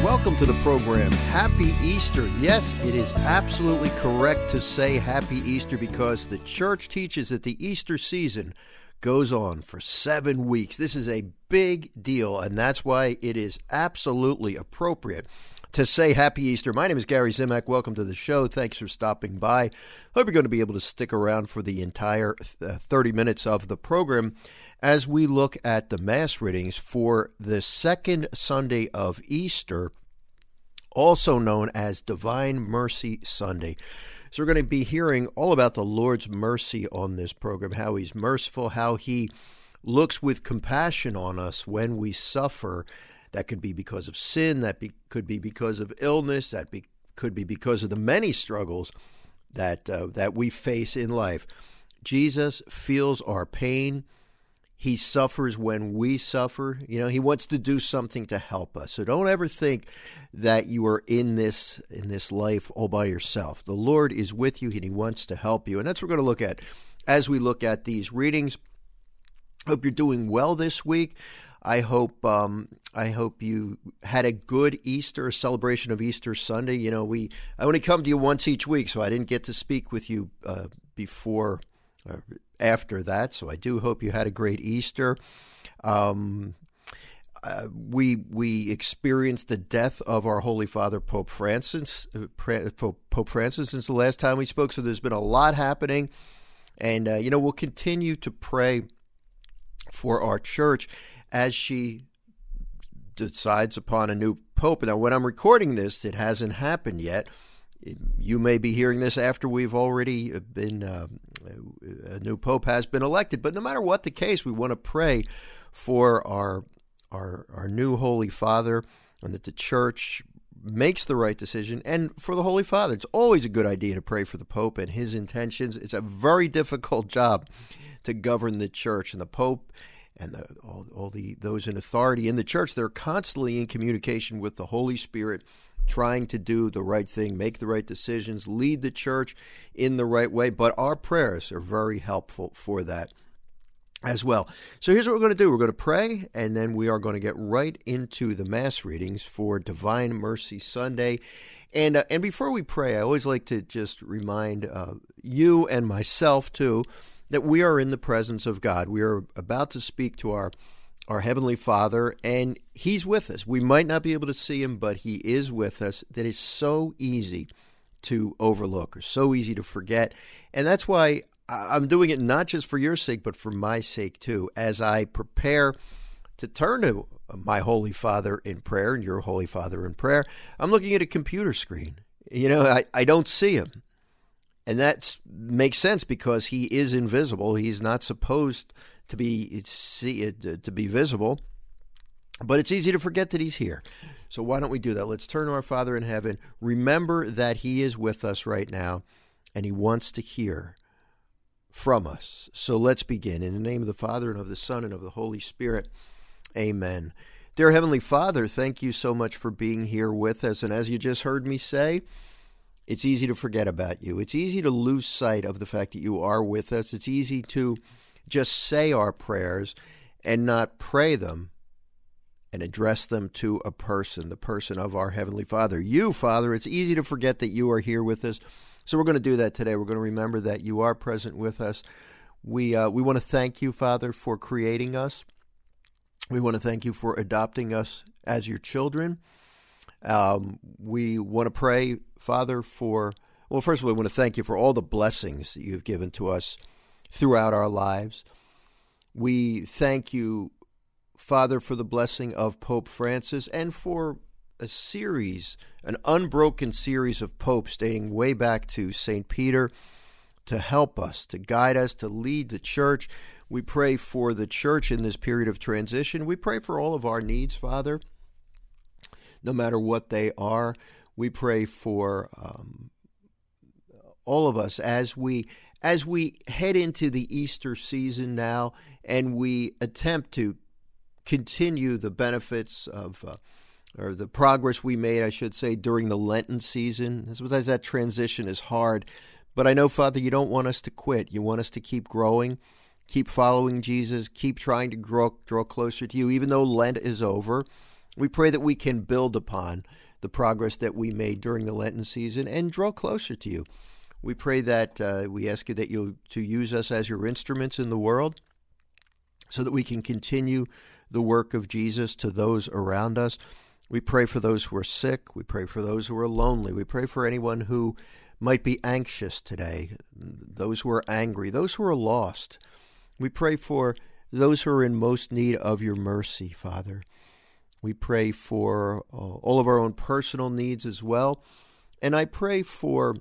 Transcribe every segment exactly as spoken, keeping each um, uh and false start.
Welcome to the program. Happy Easter. Yes, it is absolutely correct to say Happy Easter because the church teaches that the Easter season goes on for seven weeks. This is a big deal, and that's why it is absolutely appropriate to say Happy Easter. My name is Gary Zimak. Welcome to the show. Thanks for stopping by. Hope you're going to be able to stick around for the entire uh, thirty minutes of the program as we look at the Mass readings for the second Sunday of Easter, also known as Divine Mercy Sunday. So we're going to be hearing all about the Lord's mercy on this program, how he's merciful, how he looks with compassion on us when we suffer. That could be because of sin, that be, could be because of illness, that be, could be because of the many struggles that uh, that we face in life. Jesus feels our pain. He suffers when we suffer. You know, he wants to do something to help us. So don't ever think that you are in this in this life all by yourself. The Lord is with you, and he wants to help you. And that's what we're going to look at as we look at these readings. Hope you're doing well this week. I hope um, I hope you had a good Easter, a celebration of Easter Sunday. You know, we I only come to you once each week, so I didn't get to speak with you uh, before or after that. So I do hope you had a great Easter. Um, uh, we we experienced the death of our Holy Father Pope Francis. Uh, Pope Francis since the last time we spoke. So there's been a lot happening, and uh, you know we'll continue to pray for our church as she decides upon a new pope. Now, when I'm recording this, it hasn't happened yet. You may be hearing this after we've already been, uh, a new pope has been elected. But no matter what the case, we want to pray for our, our, our new Holy Father, and that the church makes the right decision. And for the Holy Father, it's always a good idea to pray for the pope and his intentions. It's a very difficult job to govern the church, and the pope and the, all, all the those in authority in the church, they're constantly in communication with the Holy Spirit, trying to do the right thing, make the right decisions, lead the church in the right way. But our prayers are very helpful for that as well. So here's what we're going to do. We're going to pray, and then we are going to get right into the Mass readings for Divine Mercy Sunday. And uh, and before we pray, I always like to just remind uh, you and myself, too, that we are in the presence of God. We are about to speak to our, our Heavenly Father, and he's with us. We might not be able to see him, but he is with us. That is so easy to overlook, or so easy to forget. And that's why I'm doing it not just for your sake, but for my sake too, as I prepare to turn to my Holy Father in prayer and your Holy Father in prayer. I'm looking at a computer screen. You know, I, I don't see him. And that makes sense because he is invisible. He's not supposed to be see to be visible. But it's easy to forget that he's here. So why don't we do that? Let's turn to our Father in heaven. Remember that he is with us right now, and he wants to hear from us. So let's begin. In the name of the Father, and of the Son, and of the Holy Spirit. Amen. Dear Heavenly Father, thank you so much for being here with us. And as you just heard me say, it's easy to forget about you. It's easy to lose sight of the fact that you are with us. It's easy to just say our prayers and not pray them and address them to a person, the person of our Heavenly Father. You, Father, it's easy to forget that you are here with us. So we're going to do that today. We're going to remember that you are present with us. We, uh, we want to thank you, Father, for creating us. We want to thank you for adopting us as your children. Um, we want to pray, Father, for, well, first of all, we want to thank you for all the blessings that you've given to us throughout our lives. We thank you, Father, for the blessing of Pope Francis and for a series, an unbroken series of popes dating way back to Saint Peter to help us, to guide us, to lead the church. We pray for the church in this period of transition. We pray for all of our needs, Father, no matter what they are. We pray for um, all of us as we as we head into the Easter season now, and we attempt to continue the benefits of, uh, or the progress we made, I should say, during the Lenten season. Sometimes that transition is hard, but I know, Father, you don't want us to quit. You want us to keep growing, keep following Jesus, keep trying to grow, draw closer to you, even though Lent is over. We pray that we can build upon the progress that we made during the Lenten season and draw closer to you. We pray that uh, we ask you that you to use us as your instruments in the world so that we can continue the work of Jesus to those around us. We pray for those who are sick. We pray for those who are lonely. We pray for anyone who might be anxious today, those who are angry, those who are lost. We pray for those who are in most need of your mercy, Father. We pray for uh, all of our own personal needs as well. And I pray for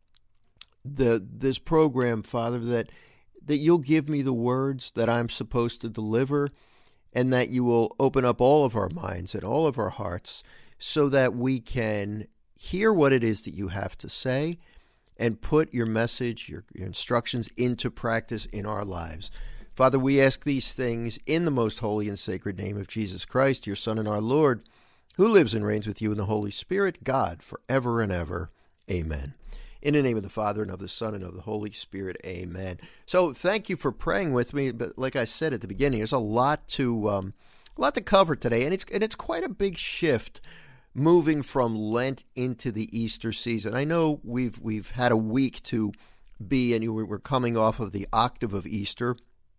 the this program, Father, that that you'll give me the words that I'm supposed to deliver, and that you will open up all of our minds and all of our hearts so that we can hear what it is that you have to say and put your message, your, your instructions into practice in our lives. Father, we ask these things in the most holy and sacred name of Jesus Christ, your Son and our Lord, who lives and reigns with you in the Holy Spirit, God, forever and ever. Amen. In the name of the Father, and of the Son, and of the Holy Spirit, amen. So thank you for praying with me. But like I said at the beginning, there's a lot to um, a lot to cover today, and it's and it's quite a big shift moving from Lent into the Easter season. I know we've we've had a week to be, and we're coming off of the octave of Easter,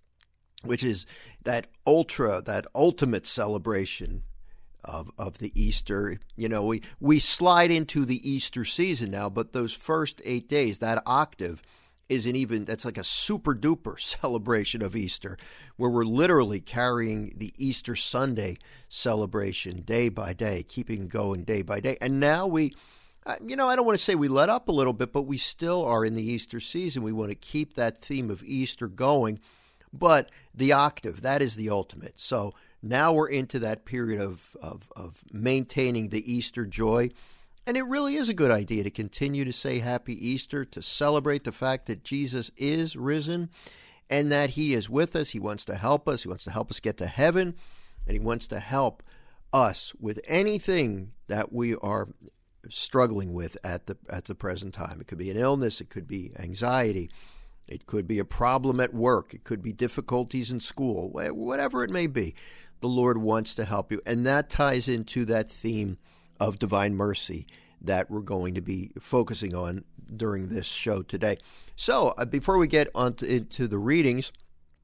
which is that ultra, that ultimate celebration of of the Easter. You know, we, we slide into the Easter season now, but those first eight days, that octave, isn't even, that's like a super duper celebration of Easter, where we're literally carrying the Easter Sunday celebration day by day, keeping going day by day. And now we, you know, I don't want to say we let up a little bit, but we still are in the Easter season. We want to keep that theme of Easter going. But the octave, that is the ultimate. So now we're into that period of, of, of maintaining the Easter joy. And it really is a good idea to continue to say Happy Easter, to celebrate the fact that Jesus is risen and that he is with us. He wants to help us. He wants to help us get to heaven. And he wants to help us with anything that we are struggling with at the at the present time. It could be an illness. It could be anxiety. It could be a problem at work. It could be difficulties in school. Whatever it may be, the Lord wants to help you. And that ties into that theme of divine mercy that we're going to be focusing on during this show today. So uh, before we get on to, into the readings,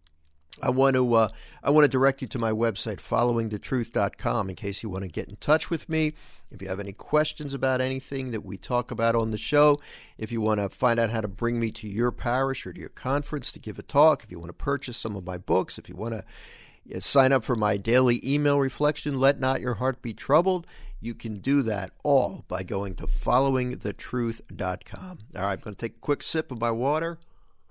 I want to uh, I want to direct you to my website, following the truth dot com, in case you want to get in touch with me. If you have any questions about anything that we talk about on the show, if you want to find out how to bring me to your parish or to your conference to give a talk, if you want to purchase some of my books, if you want to uh, sign up for my daily email reflection, Let Not Your Heart Be Troubled, you can do that all by going to following the truth dot com. All right, I'm going to take a quick sip of my water.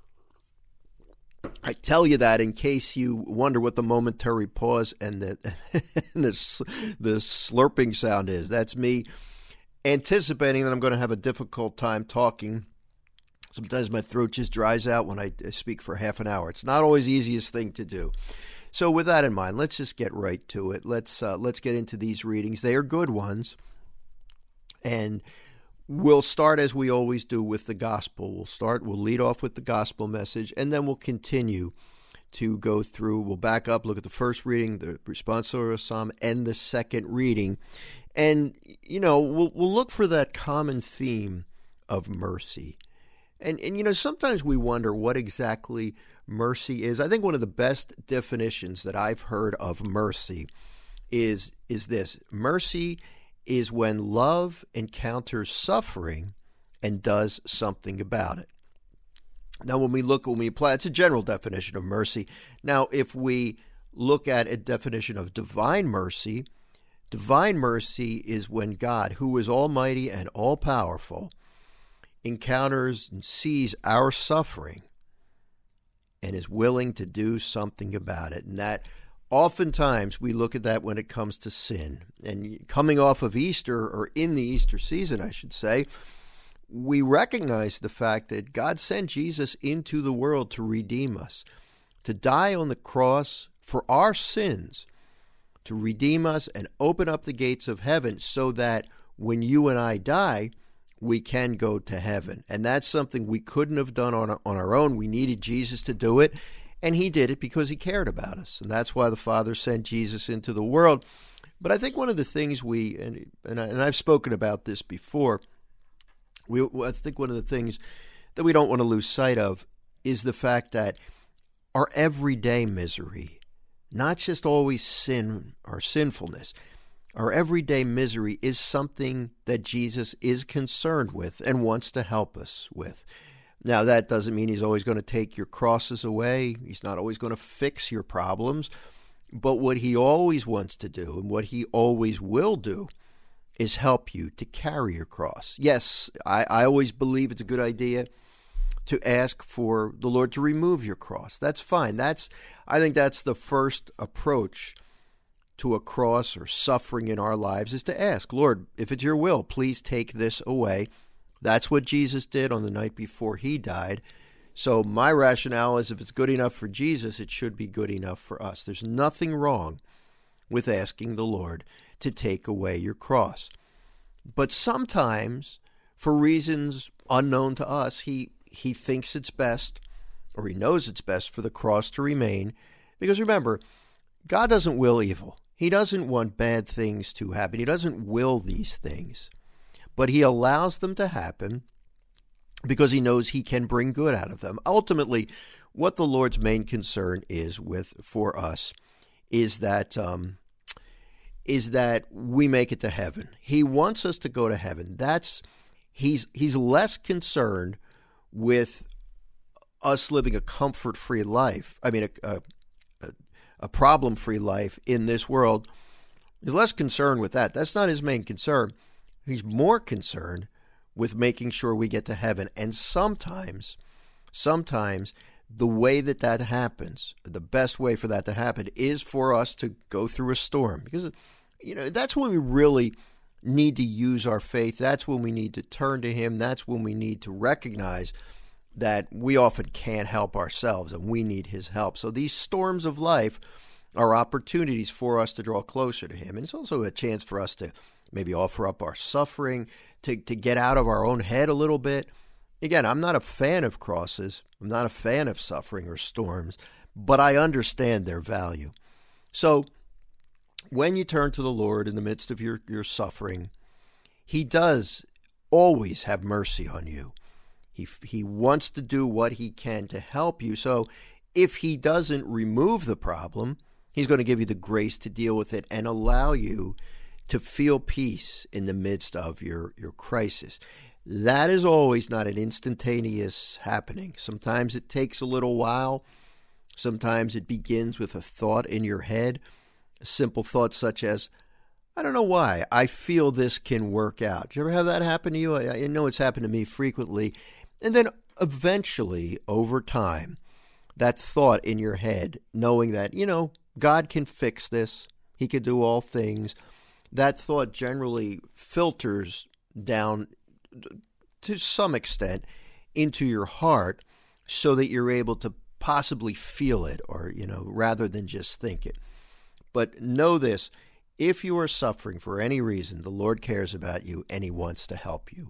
I tell you that in case you wonder what the momentary pause and the and the, the slurping sound is. That's me anticipating that I'm going to have a difficult time talking. Sometimes my throat just dries out when I speak for half an hour. It's not always the easiest thing to do. So with that in mind, let's just get right to it. Let's uh, let's get into these readings. They are good ones. And we'll start, as we always do, with the gospel. We'll start, we'll lead off with the gospel message, and then we'll continue to go through. We'll back up, look at the first reading, the responsorial psalm, and the second reading. And, you know, we'll we'll look for that common theme of mercy. And, and you know, sometimes we wonder what exactly mercy is. I think one of the best definitions that I've heard of mercy is is this. Mercy is when love encounters suffering and does something about it. Now, when we look, when we apply, it's a general definition of mercy. Now, if we look at a definition of divine mercy, divine mercy is when God, who is almighty and all-powerful, encounters and sees our suffering and is willing to do something about it. And that oftentimes we look at that when it comes to sin. And coming off of Easter, or in the Easter season, I should say, we recognize the fact that God sent Jesus into the world to redeem us, to die on the cross for our sins, to redeem us and open up the gates of heaven so that when you and I die, we can go to heaven. And that's something we couldn't have done on, on our own. We needed Jesus to do it. And he did it because he cared about us. And that's why the Father sent Jesus into the world. But I think one of the things we, and, and, I, and I've spoken about this before, we, I think one of the things that we don't want to lose sight of is the fact that our everyday misery, not just always sin or sinfulness, our everyday misery is something that Jesus is concerned with and wants to help us with. Now, that doesn't mean he's always going to take your crosses away. He's not always going to fix your problems. But what he always wants to do and what he always will do is help you to carry your cross. Yes, I, I always believe it's a good idea to ask for the Lord to remove your cross. That's fine. That's I think that's the first approach to a cross or suffering in our lives, is to ask, Lord, if it's your will, please take this away. That's what Jesus did on the night before he died. So my rationale is if it's good enough for Jesus, it should be good enough for us. There's nothing wrong with asking the Lord to take away your cross. But sometimes, for reasons unknown to us, he, he thinks it's best, or he knows it's best for the cross to remain. Because remember, God doesn't will evil. He doesn't want bad things to happen. He doesn't will these things. But he allows them to happen because he knows he can bring good out of them. Ultimately, what the Lord's main concern is with for us is that um, is that we make it to heaven. He wants us to go to heaven. That's he's he's less concerned with us living a comfort-free life. I mean, a, a, a problem-free life in this world. He's less concerned with that. That's not his main concern. He's more concerned with making sure we get to heaven. And sometimes, sometimes the way that that happens, the best way for that to happen is for us to go through a storm. Because, you know, that's when we really need to use our faith. That's when we need to turn to him. That's when we need to recognize that we often can't help ourselves and we need his help. So these storms of life are opportunities for us to draw closer to him. And it's also a chance for us to maybe offer up our suffering, to, to get out of our own head a little bit. Again, I'm not a fan of crosses. I'm not a fan of suffering or storms, but I understand their value. So when you turn to the Lord in the midst of your, your suffering, he does always have mercy on you. He, he wants to do what he can to help you. So if he doesn't remove the problem, he's going to give you the grace to deal with it and allow you to feel peace in the midst of your, your crisis. That is always not an instantaneous happening. Sometimes it takes a little while. Sometimes it begins with a thought in your head, a simple thought such as, I don't know why, I feel this can work out. Do you ever have that happen to you? I, I know it's happened to me frequently. And then eventually, over time, that thought in your head, knowing that, you know, God can fix this, he can do all things, that thought generally filters down to some extent into your heart so that you're able to possibly feel it, or, you know, rather than just think it. But know this, if you are suffering for any reason, the Lord cares about you and he wants to help you.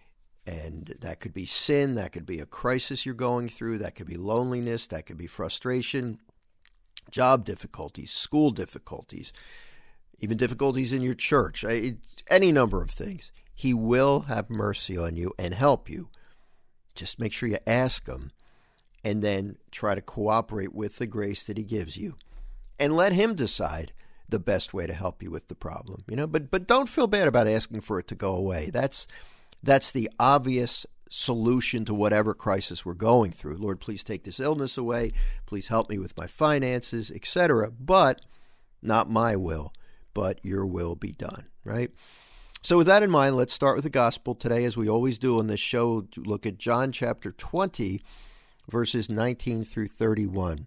And that could be sin, that could be a crisis you're going through, that could be loneliness, that could be frustration, job difficulties, school difficulties, even difficulties in your church, any number of things. He will have mercy on you and help you. Just make sure you ask him and then try to cooperate with the grace that he gives you. And let him decide the best way to help you with the problem. You know, but but don't feel bad about asking for it to go away. That's That's the obvious solution to whatever crisis we're going through. Lord, please take this illness away. Please help me with my finances, et cetera. But not my will, but your will be done, right? So with that in mind, let's start with the gospel today, as we always do on this show. To look at John chapter twenty, verses nineteen through thirty-one.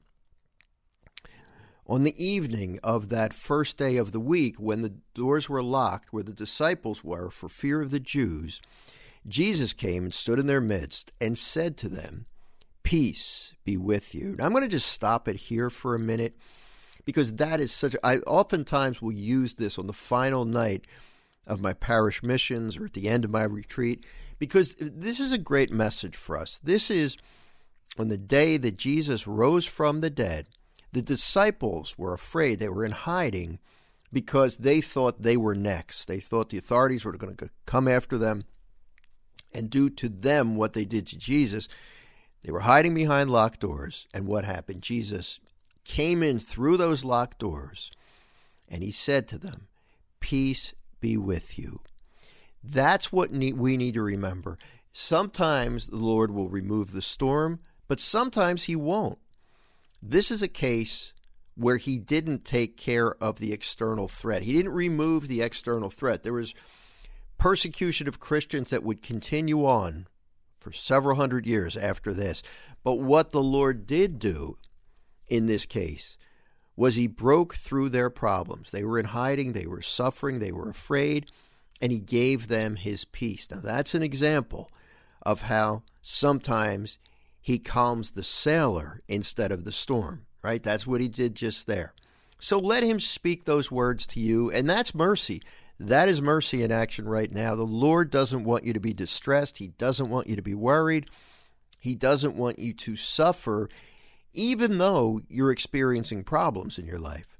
On the evening of that first day of the week, when the doors were locked where the disciples were for fear of the Jews, Jesus came and stood in their midst and said to them, "Peace be with you." Now, I'm going to just stop it here for a minute, because that is such a, I oftentimes will use this on the final night of my parish missions or at the end of my retreat, because this is a great message for us. This is on the day that Jesus rose from the dead. The disciples were afraid. They were in hiding because they thought they were next. They thought the authorities were going to come after them and do to them what they did to Jesus. They were hiding behind locked doors. And what happened? Jesus came in through those locked doors, and he said to them, "Peace be with you." That's what we need to remember. Sometimes the Lord will remove the storm, but sometimes he won't. This is a case where he didn't take care of the external threat. He didn't remove the external threat. There was persecution of Christians that would continue on for several hundred years after this. But what the Lord did do in this case was he broke through their problems. They were in hiding, they were suffering, they were afraid, and he gave them his peace. Now that's an example of how sometimes he calms the sailor instead of the storm, right? That's what he did just there. So let him speak those words to you, and that's mercy. That is mercy in action right now. The Lord doesn't want you to be distressed. He doesn't want you to be worried. He doesn't want you to suffer, even though you're experiencing problems in your life.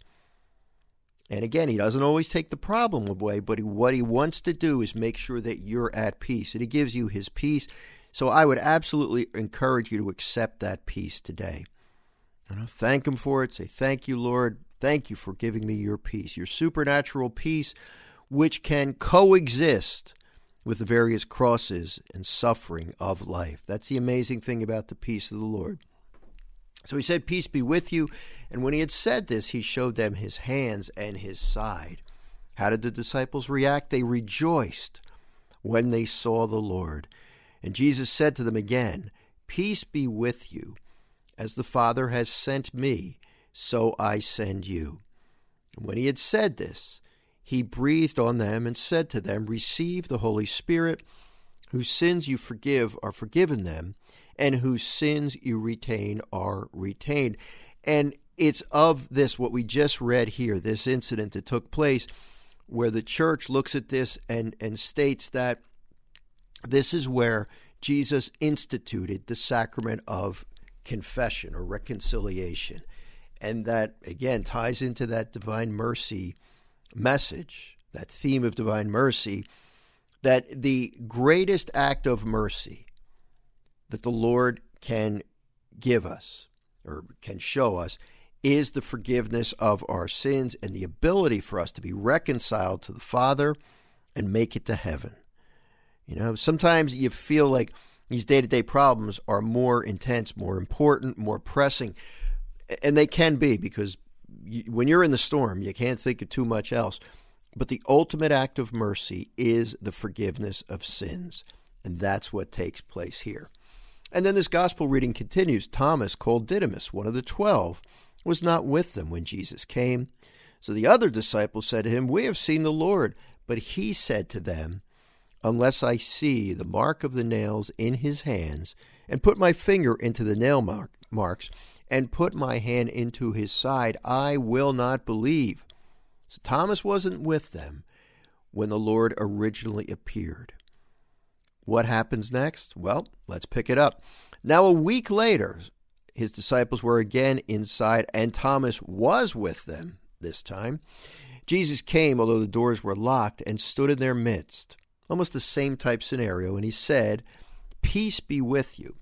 And again, he doesn't always take the problem away, but he, what he wants to do is make sure that you're at peace, and he gives you his peace. So I would absolutely encourage you to accept that peace today. You know, thank him for it. Say, "Thank you, Lord. Thank you for giving me your peace, your supernatural peace, which can coexist with the various crosses and suffering of life." That's the amazing thing about the peace of the Lord. So he said, "Peace be with you." And when he had said this, he showed them his hands and his side. How did the disciples react? They rejoiced when they saw the Lord. And Jesus said to them again, "Peace be with you. As the Father has sent me, so I send you." And when he had said this, he breathed on them and said to them, "Receive the Holy Spirit. Whose sins you forgive are forgiven them, and whose sins you retain are retained." And it's of this, what we just read here, this incident that took place, where the church looks at this and, and states that this is where Jesus instituted the sacrament of confession or reconciliation. And that, again, ties into that divine mercy message, that theme of divine mercy, that the greatest act of mercy that the Lord can give us or can show us is the forgiveness of our sins and the ability for us to be reconciled to the Father and make it to heaven. You know, sometimes you feel like these day-to-day problems are more intense, more important, more pressing, and they can be, because you, when you're in the storm, you can't think of too much else. But the ultimate act of mercy is the forgiveness of sins, and that's what takes place here. And then this gospel reading continues. Thomas, called Didymus, one of the twelve, was not with them when Jesus came. So the other disciples said to him, "We have seen the Lord." But he said to them, "Unless I see the mark of the nails in his hands, and put my finger into the nail mark, marks, and put my hand into his side, I will not believe." So Thomas wasn't with them when the Lord originally appeared. What happens next? Well, let's pick it up. Now a week later, his disciples were again inside, and Thomas was with them this time. Jesus came, although the doors were locked, and stood in their midst. Almost the same type scenario, and he said, "Peace be with you."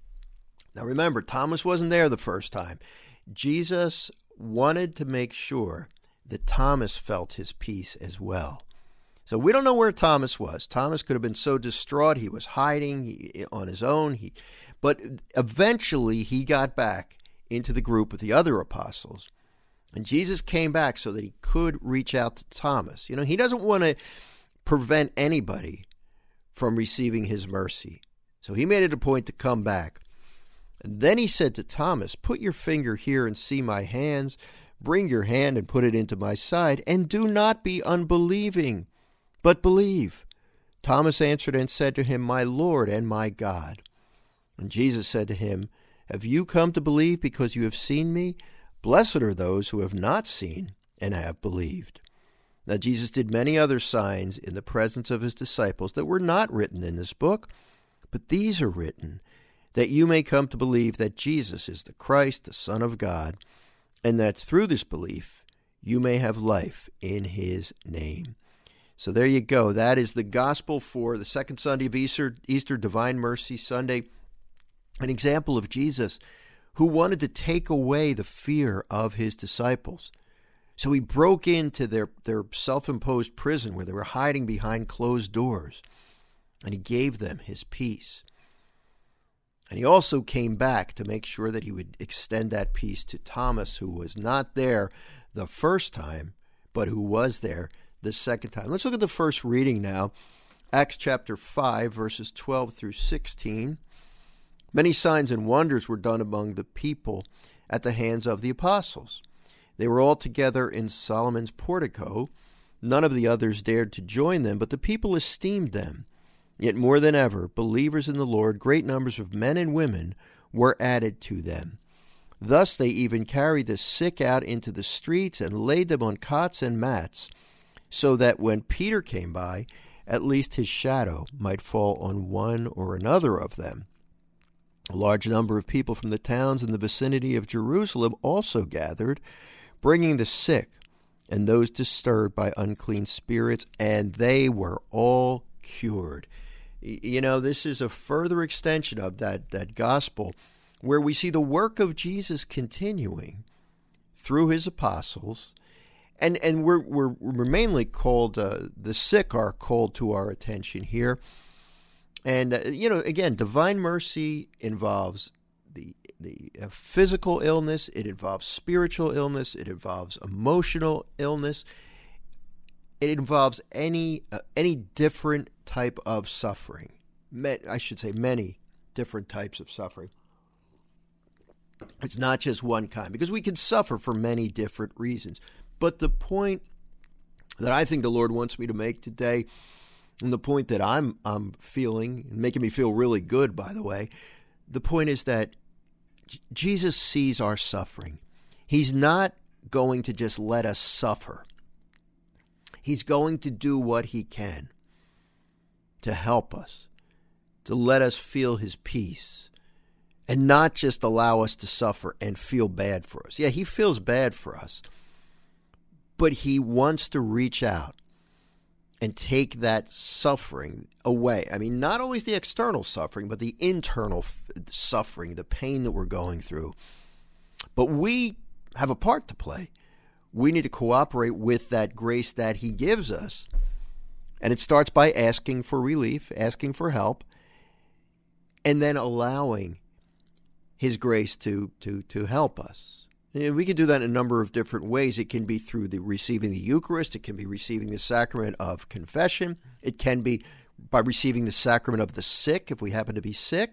Now remember, Thomas wasn't there the first time. Jesus wanted to make sure that Thomas felt his peace as well. So we don't know where Thomas was. Thomas could have been so distraught he was hiding he, on his own. He, but eventually he got back into the group with the other apostles. And Jesus came back so that he could reach out to Thomas. You know, he doesn't want to prevent anybody from receiving his mercy. So he made it a point to come back. And then he said to Thomas, "Put your finger here and see my hands. Bring your hand and put it into my side. And do not be unbelieving, but believe." Thomas answered and said to him, "My Lord and my God." And Jesus said to him, "Have you come to believe because you have seen me? Blessed are those who have not seen and have believed." Now Jesus did many other signs in the presence of his disciples that were not written in this book, but these are written that you may come to believe that Jesus is the Christ, the Son of God, and that through this belief you may have life in his name. So there you go. That is the gospel for the second Sunday of Easter, Easter Divine Mercy Sunday. An example of Jesus who wanted to take away the fear of his disciples. So he broke into their, their self-imposed prison where they were hiding behind closed doors, and he gave them his peace. And he also came back to make sure that he would extend that peace to Thomas, who was not there the first time, but who was there the second time. Let's look at the first reading now. Acts chapter five, verses twelve through sixteen. Many signs and wonders were done among the people at the hands of the apostles. They were all together in Solomon's portico. None of the others dared to join them, but the people esteemed them. Yet more than ever, believers in the Lord, great numbers of men and women, were added to them. Thus they even carried the sick out into the streets and laid them on cots and mats, so that when Peter came by, at least his shadow might fall on one or another of them. A large number of people from the towns in the vicinity of Jerusalem also gathered, bringing the sick and those disturbed by unclean spirits, and they were all cured. You know, this is a further extension of that, that gospel where we see the work of Jesus continuing through his apostles. And and we're, we're, we're mainly called, uh, the sick are called to our attention here. And, uh, you know, again, divine mercy involves the the uh, physical illness, it involves spiritual illness, it involves emotional illness, it involves any uh, any different type of suffering. I should say many different types of suffering. It's not just one kind, because we can suffer for many different reasons. But the point that I think the Lord wants me to make today, and the point that I'm I'm feeling, and making me feel really good, by the way, the point is that J- Jesus sees our suffering. He's not going to just let us suffer. He's going to do what he can to help us, to let us feel his peace, and not just allow us to suffer and feel bad for us. Yeah, he feels bad for us, but he wants to reach out and take that suffering away. I mean, not always the external suffering, but the internal f- suffering, the pain that we're going through. But we have a part to play. We need to cooperate with that grace that he gives us. And it starts by asking for relief, asking for help, and then allowing his grace to, to, to help us. And we can do that in a number of different ways. It can be through the receiving the Eucharist. It can be receiving the sacrament of confession. It can be by receiving the sacrament of the sick, if we happen to be sick.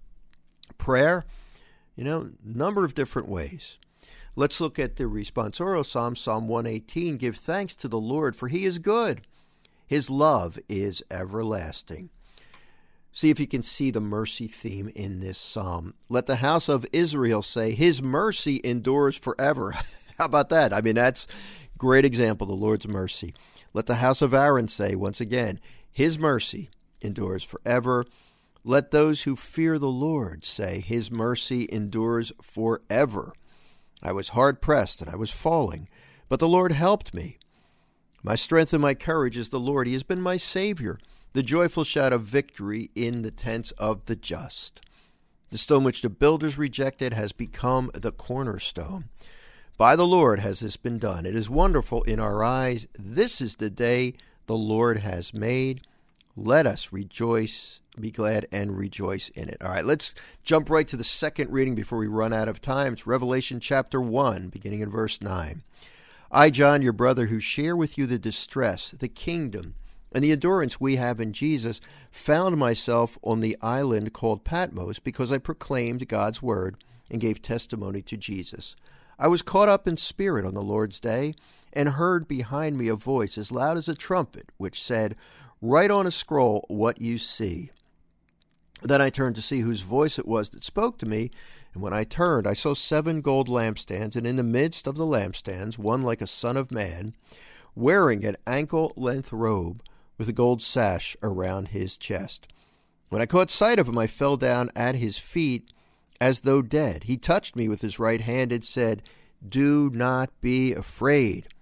Prayer, you know, number of different ways. Let's look at the responsorial psalm, Psalm one eighteen. Give thanks to the Lord, for he is good. His love is everlasting. See if you can see the mercy theme in this psalm. Let the house of Israel say, his mercy endures forever. How about that? I mean, that's a great example, the Lord's mercy. Let the house of Aaron say, once again, his mercy endures forever. Let those who fear the Lord say, his mercy endures forever. I was hard pressed and I was falling, but the Lord helped me. My strength and my courage is the Lord. He has been my Savior, the joyful shout of victory in the tents of the just. The stone which the builders rejected has become the cornerstone. By the Lord has this been done. It is wonderful in our eyes. This is the day the Lord has made. Let us rejoice, be glad, and rejoice in it. All right, let's jump right to the second reading before we run out of time. It's Revelation chapter one, beginning in verse nine. I, John, your brother, who share with you the distress, the kingdom, and the endurance we have in Jesus, found myself on the island called Patmos because I proclaimed God's word and gave testimony to Jesus. I was caught up in spirit on the Lord's day and heard behind me a voice as loud as a trumpet, which said, write on a scroll what you see. Then I turned to see whose voice it was that spoke to me, and when I turned, I saw seven gold lampstands, and in the midst of the lampstands, one like a son of man, wearing an ankle-length robe with a gold sash around his chest. When I caught sight of him, I fell down at his feet as though dead. He touched me with his right hand and said, do not be afraid.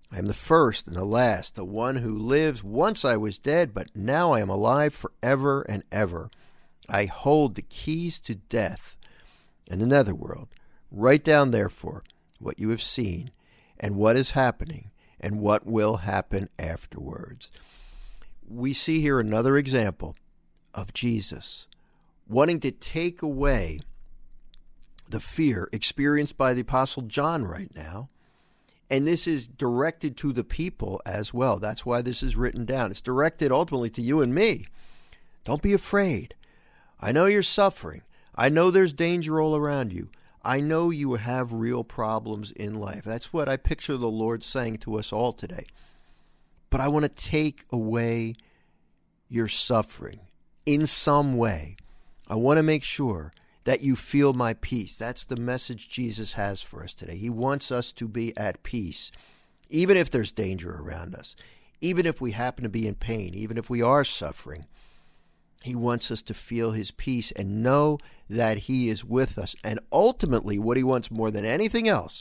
I am the first and the last, the one who lives. Once I was dead, but now I am alive forever and ever. I hold the keys to death and the netherworld. Write down, therefore, what you have seen and what is happening and what will happen afterwards. We see here another example of Jesus wanting to take away the fear experienced by the Apostle John right now. And this is directed to the people as well. That's why this is written down. It's directed ultimately to you and me. Don't be afraid. I know you're suffering. I know there's danger all around you. I know you have real problems in life. That's what I picture the Lord saying to us all today. But I want to take away your suffering in some way. I want to make sure that you feel my peace. That's the message Jesus has for us today. He wants us to be at peace, even if there's danger around us, even if we happen to be in pain, even if we are suffering. He wants us to feel his peace and know that he is with us. And ultimately, what he wants more than anything else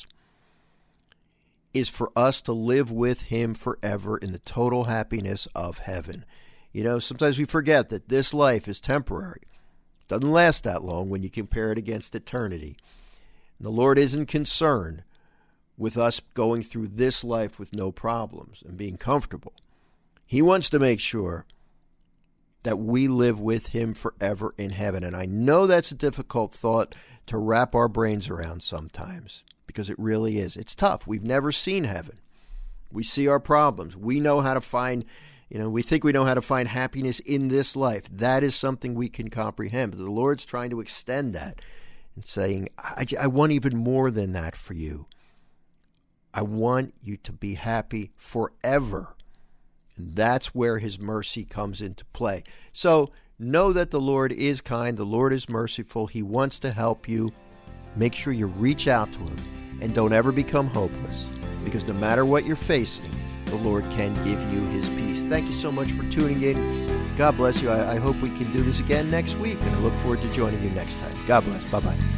is for us to live with him forever in the total happiness of heaven. You know, sometimes we forget that this life is temporary. It doesn't last that long when you compare it against eternity. And the Lord isn't concerned with us going through this life with no problems and being comfortable. He wants to make sure that we live with him forever in heaven. And I know that's a difficult thought to wrap our brains around sometimes, because it really is. It's tough. We've never seen heaven. We see our problems. We know how to find, you know, we think we know how to find happiness in this life. That is something we can comprehend. But the Lord's trying to extend that and saying, I, I want even more than that for you. I want you to be happy forever. And that's where his mercy comes into play. So know that the Lord is kind. The Lord is merciful. He wants to help you. Make sure you reach out to him and don't ever become hopeless, because no matter what you're facing, the Lord can give you his peace. Thank you so much for tuning in. God bless you. I, I hope we can do this again next week, and I look forward to joining you next time. God bless. Bye-bye.